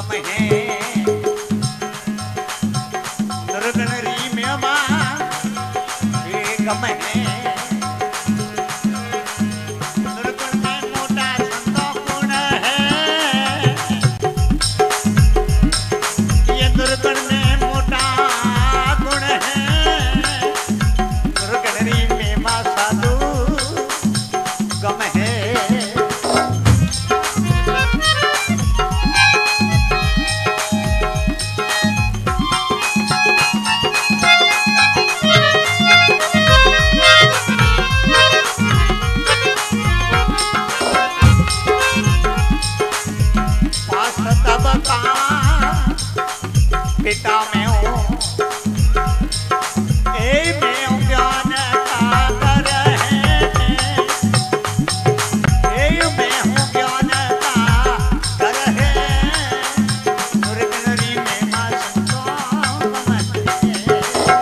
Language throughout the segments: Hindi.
गम है दुर्गणरी में मां ये गम है दुर्गण में मोटा संतो गुण है ये दुर्गण में मोटा गुण है दुर्गणरी में मां साधु गम है पिता में हूँ ए मैं हूँ ज्ञान का घर है ए मैं हूँ ज्ञान का घर है दुर्गणरी में मां संतो गम है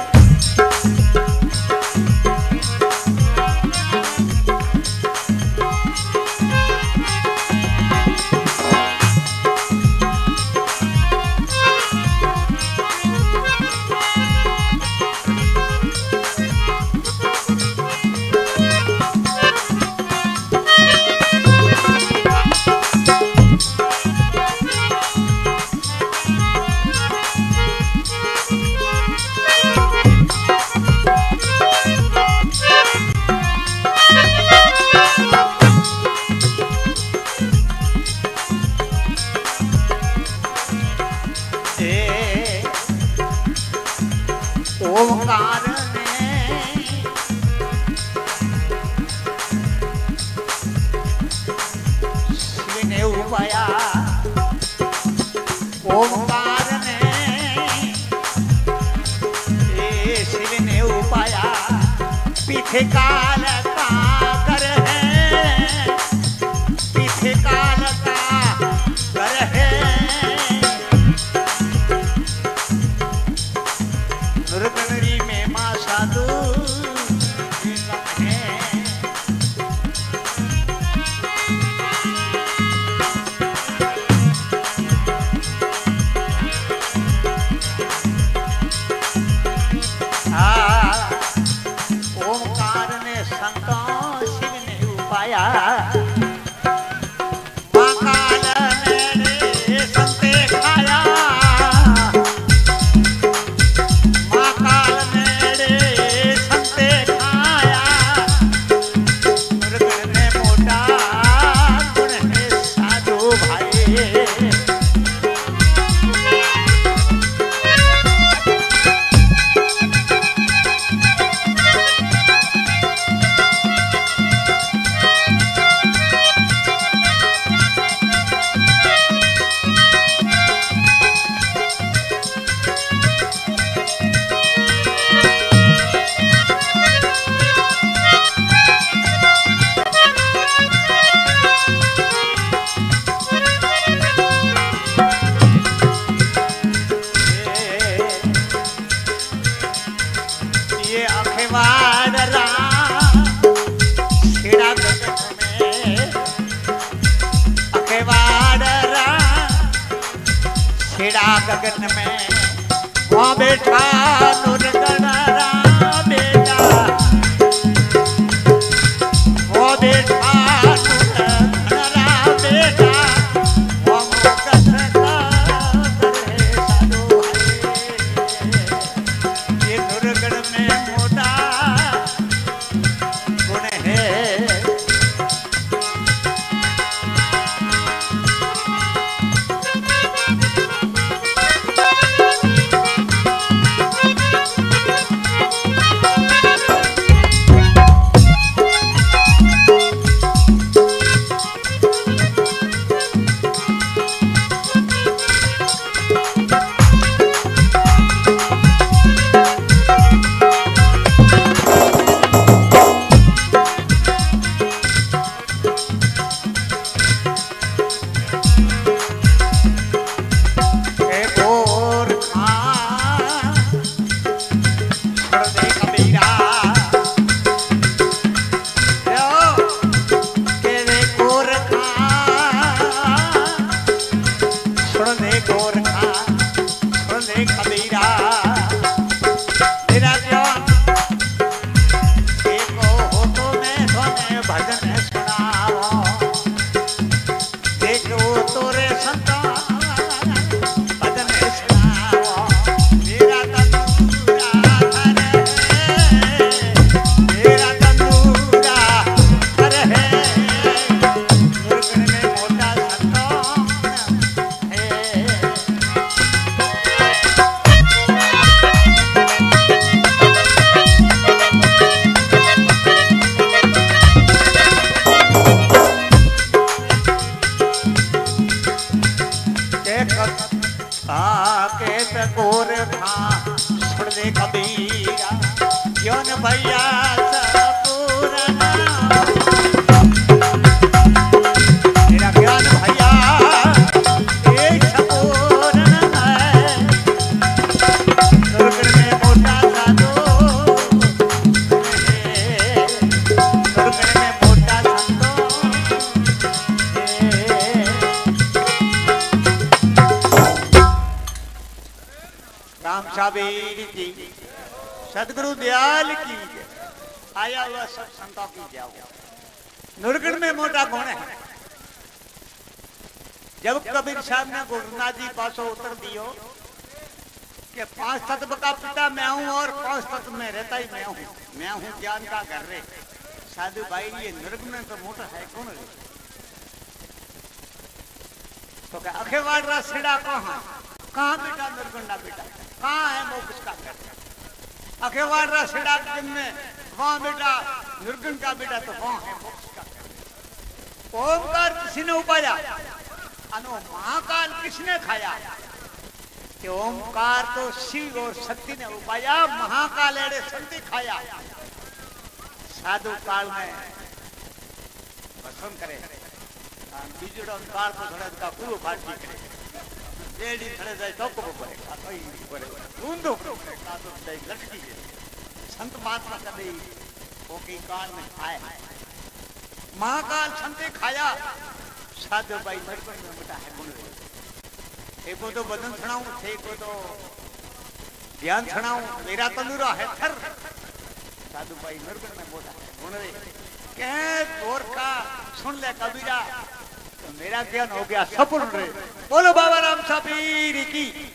ओंकार ने शिव ने उपाया ओंकार ने शिव ने उपाया पीछे काल का कर है पीछे काल का कर है दुर्गणरी में मां साधु गम है ओंकार ने संतो शिव ने उपाया गगन में वहाँ बैठा दुर्गणरा बेटा वो बैठा दुर्गणरा बेटा वो मुकत करे साधु ये दुर्गण में मोटा गुण है के तकोर खा सुन ले कबीरा क्यों न भैया सपूरना मेरा ज्ञान भैया एक सपूरना है दुर्गण में मोटा साधो दुर्गण में मोटा संतो राम साबीर की सदगुरु दयाल की आया हुआ सब संतों की जाओ नुरगढ़ में मोटा कौन है जब कबीर साहब ने गुरुनाथ जी पासों उतर दियो कि 5 तत्व का पिता मैं हूं और 5 तत्व में रहता ही मैं हूं ज्ञान का घर रे साधु भाई ये नरक में तो मोटा है कौन रे तो क्या अखेवाड़ रा सिड़ा कहाँ बेटा नरगंडा बेटा कहाँ है मोक्ष का घर अखेवाड़ रा सिड़ा में वहां बेटा निर्गुण का बेटा तो वहां है मोक्ष का घर ओमकार किसी ने उपाया अनु महाकाल किसने खाया कि ओमकार तो शिव और शक्ति ने उपाया महाकाल एड़े शक्ति खाया साधु काल में पसंद करे बीजड़ो काल तो थोड़ा का पूरो फाटी करे एडी थड़े जाए तो को पड़े का तो ही पड़े ऊंधो करे का तो जाए लटकी है संत महात्मा कभी ओके काल में खाए महाकाल संते खाया साधु भाई नरकन में मोटा है गुण एको तो बदन छणाऊं थे को तो ध्यान छणाऊं मेरा तंदुरा है थर साधु भाई नरकन में मोटा है गुण रे के तोर का सुन ले कबीरा तो मेरा ज्ञान हो गया सपूर्ण रे बोलो बाबा राम साबीर की